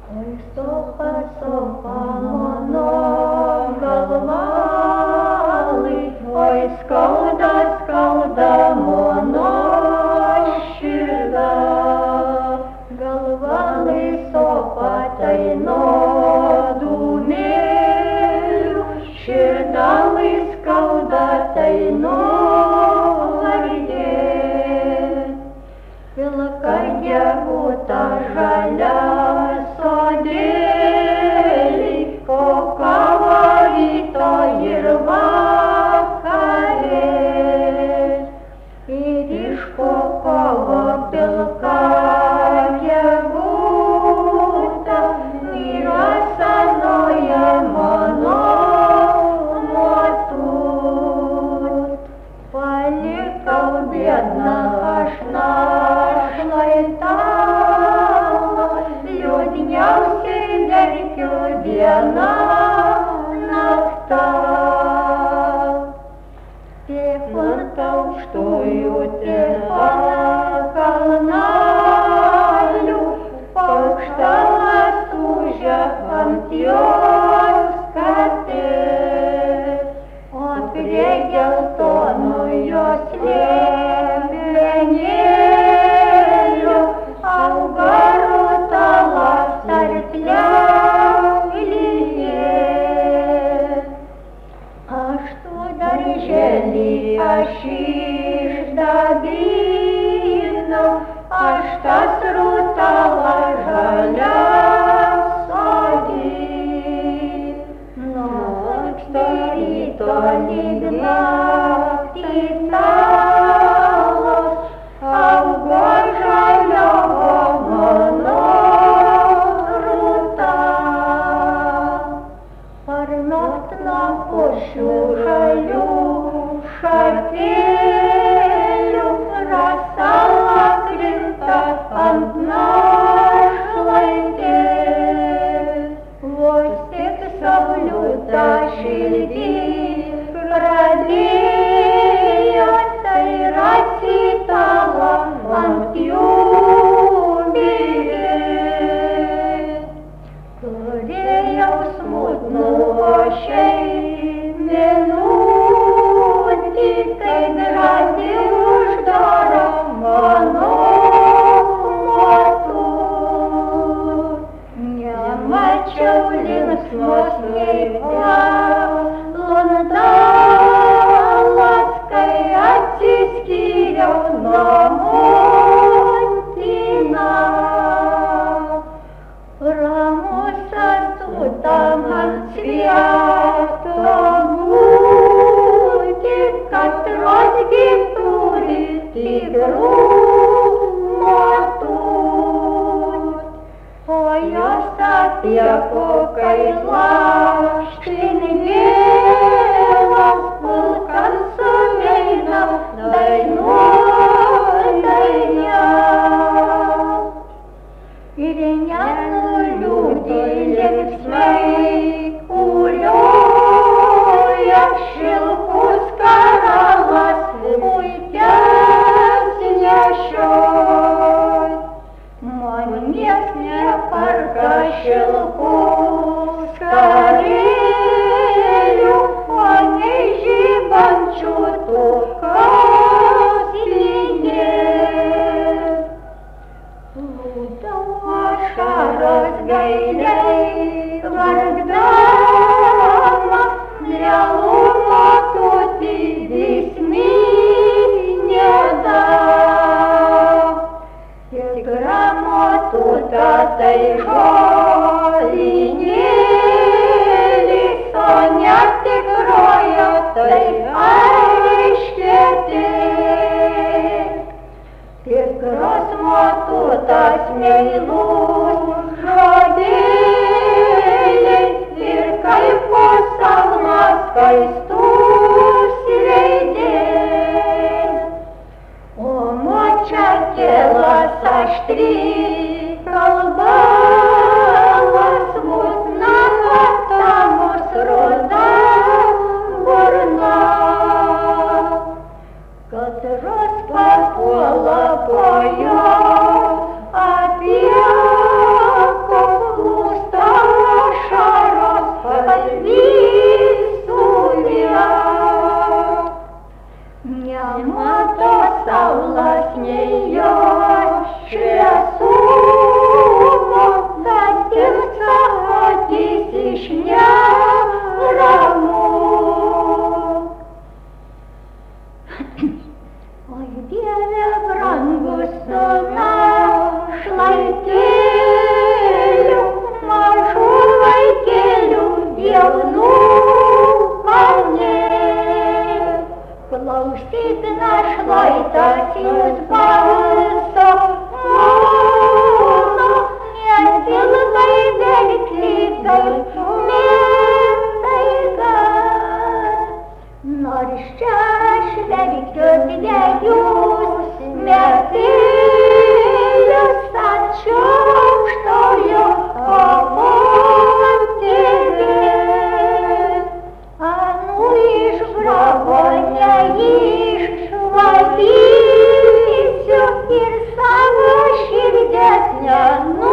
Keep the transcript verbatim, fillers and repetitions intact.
Oi, sopa, sopa, mano galva, oi, skauda, skauda, mano širda. Galva, sopa, tai nuo dūmėlių, širda, skauda, tai nuo vardės. Pilka gegutė žalia sodėlį, po kavo ryto ir vakarės. Ir iš po kovo pilka gegutė yra senoji mano motus. Palikau biedną aš našlai tavo, liūdniausiai verkiu dieną naktą. Tiek ant aukštųjų, tiek ant kalnelių, paukštelas ūžia ant jos katės, o prie geltonų jos liemenėlių auga rutalas tarp liaujės. Aš tu darželį aš išdavinau, aš tas rutalas žalia sodį. Nuo ryto lyg naktį salos augo žaliovo mano rūta. Parnakt nuo pušių žalių šakelių rasala krinta ant našlaitės. Vos tik saulutę širdį pradėjo, tai rasitala ant jų byrės. Turėjau smutnų ošiai minutį, kai graži uždaro mano motus. Nemačiau linksmos nei valandalas, kai atsiskyriau nuo motinos. Ramus asutam ant svieto būti, katros gi turi tikrų motus. O jos apie kokai lakštinėlas pulkan sueina dainuodaya. Ir nenuliūdi linksmai kūlioja šilkus karalas puikias nešioj. Man nieks neparka šilkų skarelių, o nei žibančių tų kaspinės. Plūdau ašaras gailiai vargdama, realų motutį vis minėdama. Tikra motuta tai žolinėlis, o netikroji tai aiškėtė. Tikros motutas meilus žodėliai ir kaip po sapną skaistus veidės. O močia kėlas aštri kalba, smutna kakta mus ruda burna. Katros papuola po jo apie koklų išvalysiu ir savo širdesnę